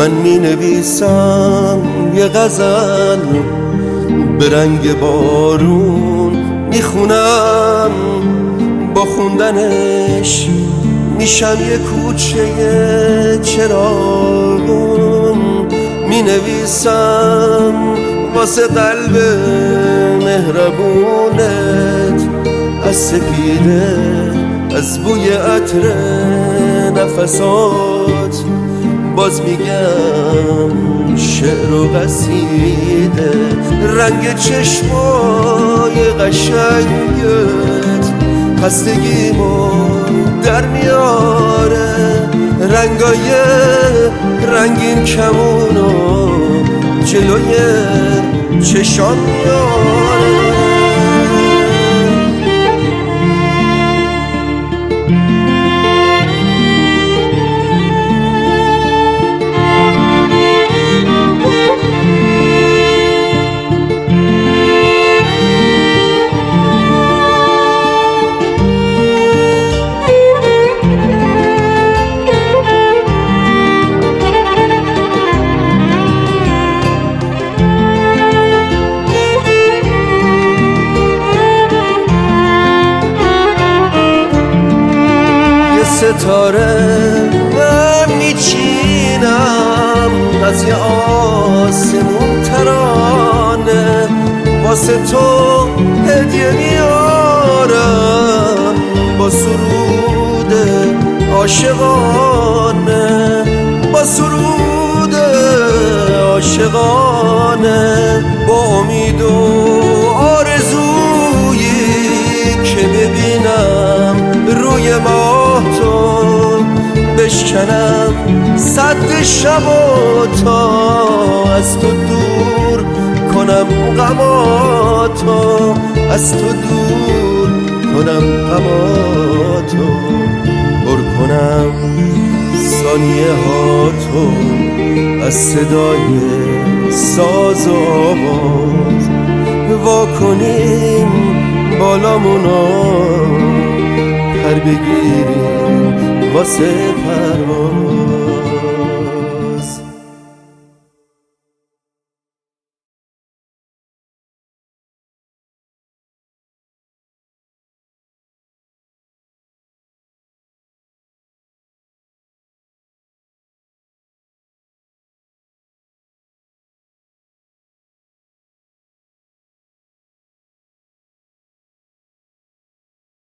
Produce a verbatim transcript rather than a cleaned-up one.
من می نویسم یه غزل به رنگ بارون میخونم، با خوندنش میشم یه کوچه چراغون. می نویسم واسه قلب مهربونت، از سپیده، از بوی عطر نفسات. باز میگم شعر و قصیده، رنگ چشمای قشنگت خستگیمو در میاره، رنگای رنگین کمونو جلوی چشام میاره. ستاره من میچینم از یه آسمون ترانه، واسه تو هدیه میارم با سرود عاشقانه، با سرود عاشقانه، با امید و آرزویی که ببینم روی ماه تو بشکنم صد شبا تا از تو دور کنم غماتو، از تو دور کنم غماتو، پر کنم ثانیه هاتو از صدای ساز و آواز، وا کنیم بالامونو پر بگیریم واسه پرواز.